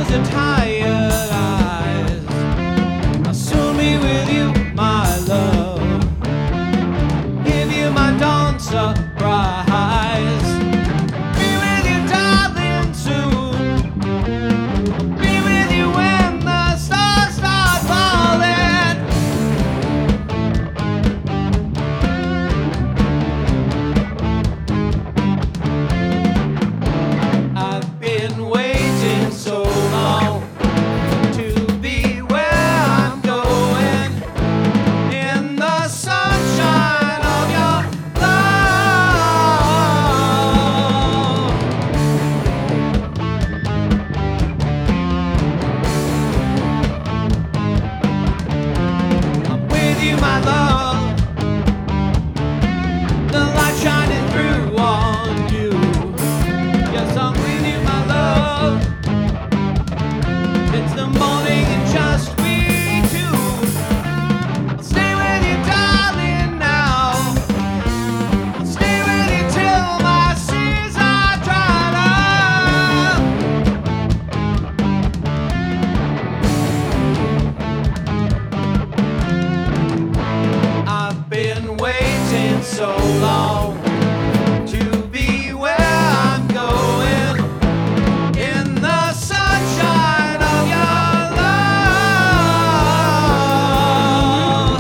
your tired eyes. I'll soon be with you, my love. Give you my dawn surprise. Be with you, darling, soon. Be with you when the stars start falling. I've been waiting so long to be where I'm going, in the sunshine of your love. I'm with you, my love. The light shining through on you. Yes, I'm with you, my love. It's the morning and just we two. I'll stay with you, darling, now. I'll stay with you till my seas are dried up. I've been waiting so long to be where I'm going, in the sunshine of your love.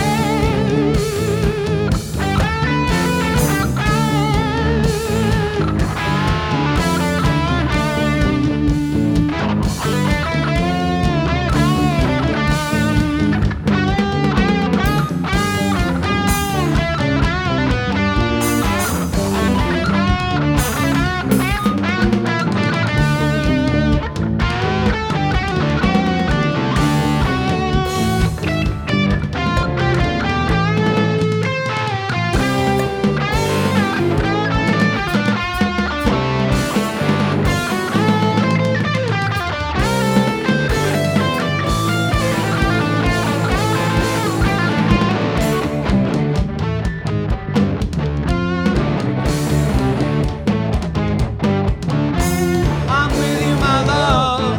I'm with you, my love.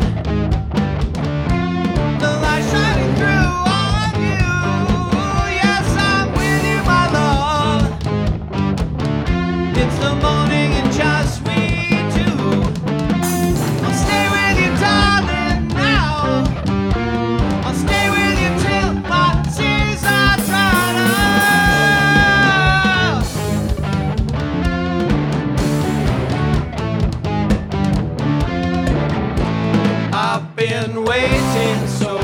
The light shining through on you. Yes, I'm with you, my love. It's the morning and just we two. I'll stay with you, darling, now. I'll stay with you till my seas are dried up. I've been waiting so